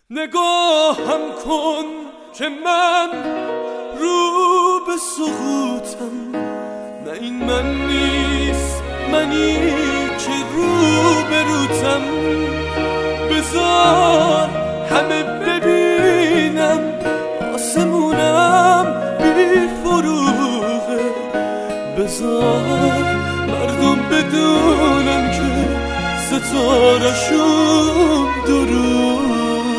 نگاهم کن که من رو به سقوطم، نه این من نیست، منی که رو به روتم. بذار همه ببینم آسمونم بی فروغه، بذار مردم بدونم که ستاره‌شون دروغه.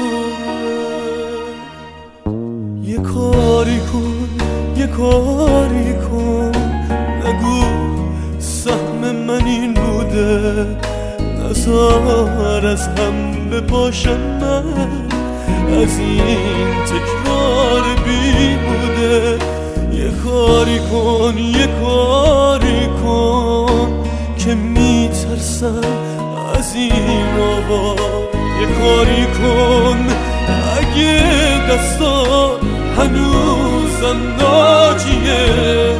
یه کاری کن، یه کاری کن، نگو سهم من این بوده، نزار از هم بپاشم من از این تکرار بیهوده. یه کاری کن، یه کاری کن که میترسم از این آوا. یه کاری کن اگه دستا هنوزم ناجیه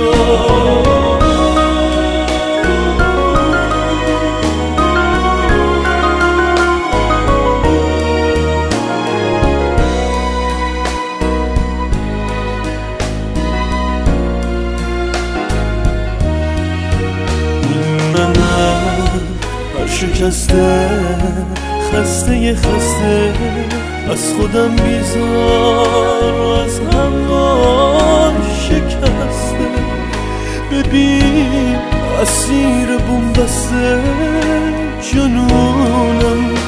شکسته، خسته از خودم بیزار و از هوا شکسته. ببین اسیر بومبسته جنونم،